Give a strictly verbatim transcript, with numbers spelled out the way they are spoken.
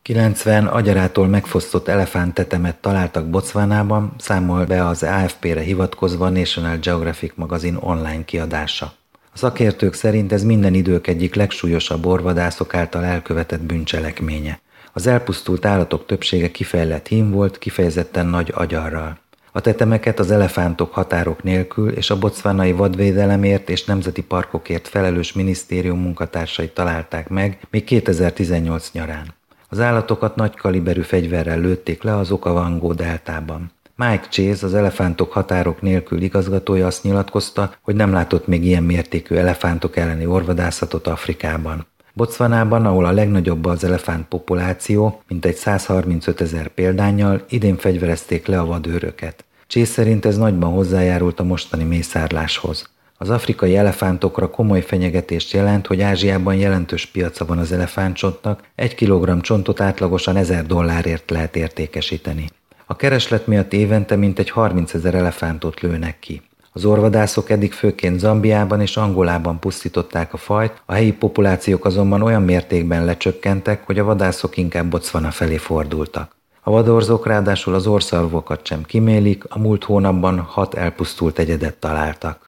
kilencven agyarától megfosztott elefánttetemet találtak Botswanában, számol be az á ef pére hivatkozva a National Geographic magazin online kiadása. A szakértők szerint ez minden idők egyik legsúlyosabb orvadászok által elkövetett bűncselekménye. Az elpusztult állatok többsége kifejlett hím volt, kifejezetten nagy agyarral. A tetemeket az elefántok határok nélkül és a botswanai vadvédelemért és nemzeti parkokért felelős minisztérium munkatársai találták meg még kétezer-tizennyolc nyarán. Az állatokat nagy kaliberű fegyverrel lőtték le az Okavango deltában. Mike Chase, az elefántok határok nélkül igazgatója azt nyilatkozta, hogy nem látott még ilyen mértékű elefántok elleni orvadászatot Afrikában. Botswanában, ahol a legnagyobb az elefánt populáció, mintegy százharmincöt ezer példánnyal, idén fegyverezték le a vadőröket. Chase szerint ez nagyban hozzájárult a mostani mészárláshoz. Az afrikai elefántokra komoly fenyegetést jelent, hogy Ázsiában jelentős piaca van az elefántcsontnak, egy kilogramm csontot átlagosan ezer dollárért lehet értékesíteni. A kereslet miatt évente mintegy harmincezer elefántot lőnek ki. Az orvadászok eddig főként Zambiában és Angolában pusztították a fajt, a helyi populációk azonban olyan mértékben lecsökkentek, hogy a vadászok inkább Botswana felé fordultak. A vadorzók ráadásul az orrszarvokat sem kimélik, a múlt hónapban hat elpusztult egyedet találtak.